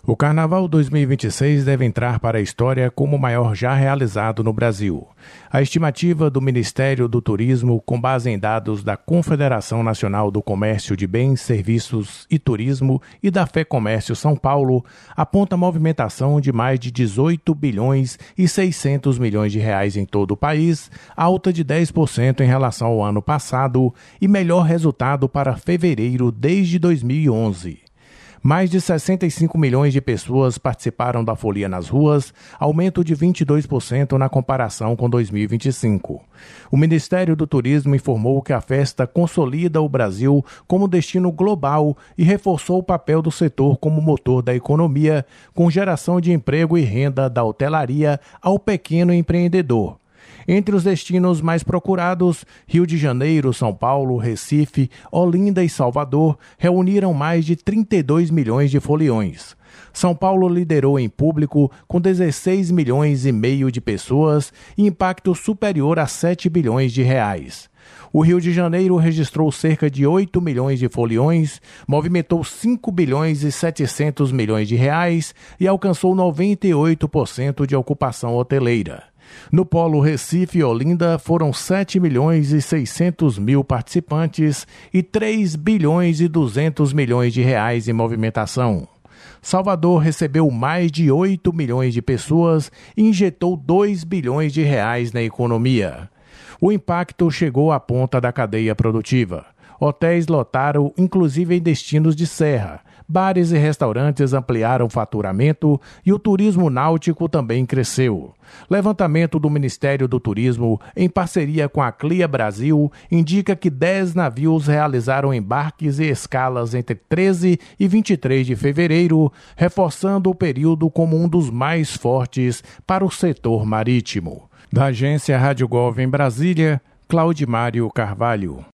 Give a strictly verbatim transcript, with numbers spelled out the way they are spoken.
O Carnaval dois mil e vinte e seis deve entrar para a história como o maior já realizado no Brasil. A estimativa do Ministério do Turismo, com base em dados da Confederação Nacional do Comércio de Bens, Serviços e Turismo e da FEComércio São Paulo, aponta movimentação de mais de dezoito bilhões e seiscentos milhões de reais em todo o país, alta de dez por cento em relação ao ano passado e melhor resultado para fevereiro desde dois mil e onze. Mais de sessenta e cinco milhões de pessoas participaram da folia nas ruas, aumento de vinte e dois por cento na comparação com dois mil e vinte e cinco. O Ministério do Turismo informou que a festa consolida o Brasil como destino global e reforçou o papel do setor como motor da economia, com geração de emprego e renda da hotelaria ao pequeno empreendedor. Entre os destinos mais procurados, Rio de Janeiro, São Paulo, Recife, Olinda e Salvador reuniram mais de trinta e dois milhões de foliões. São Paulo liderou em público com dezesseis milhões e meio de pessoas e impacto superior a sete bilhões de reais. O Rio de Janeiro registrou cerca de oito milhões de foliões, movimentou cinco bilhões e setecentos milhões de reais e alcançou noventa e oito por cento de ocupação hoteleira. No polo Recife e Olinda foram sete milhões e seiscentos mil participantes e três bilhões e duzentos milhões de reais em movimentação. Salvador recebeu mais de oito milhões de pessoas e injetou dois bilhões de reais na economia. O impacto chegou à ponta da cadeia produtiva. Hotéis lotaram, inclusive em destinos de serra. Bares e restaurantes ampliaram o faturamento e o turismo náutico também cresceu. Levantamento do Ministério do Turismo, em parceria com a Clia Brasil, indica que dez navios realizaram embarques e escalas entre treze e vinte e três de fevereiro, reforçando o período como um dos mais fortes para o setor marítimo. Da agência Rádio Gov em Brasília, Claudimário Carvalho.